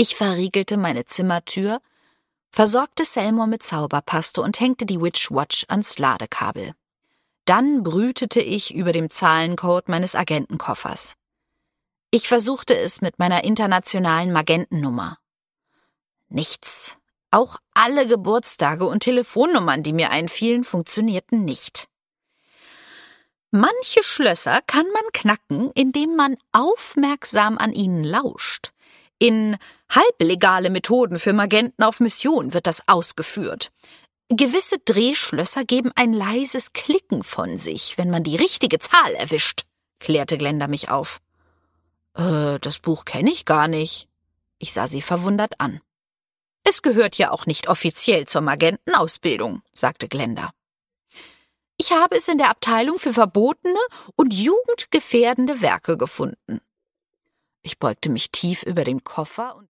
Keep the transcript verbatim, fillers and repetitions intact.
Ich verriegelte meine Zimmertür, versorgte Selmor mit Zauberpaste und hängte die Witch Watch ans Ladekabel. Dann brütete ich über dem Zahlencode meines Agentenkoffers. Ich versuchte es mit meiner internationalen Magentennummer. Nichts. Auch alle Geburtstage und Telefonnummern, die mir einfielen, funktionierten nicht. Manche Schlösser kann man knacken, indem man aufmerksam an ihnen lauscht. In halblegale Methoden für Magenten auf Mission wird das ausgeführt. Gewisse Drehschlösser geben ein leises Klicken von sich, wenn man die richtige Zahl erwischt, klärte Glenda mich auf. Äh, das Buch kenne ich gar nicht. Ich sah sie verwundert an. Es gehört ja auch nicht offiziell zur Magentenausbildung, sagte Glenda. Ich habe es in der Abteilung für verbotene und jugendgefährdende Werke gefunden. Ich beugte mich tief über den Koffer und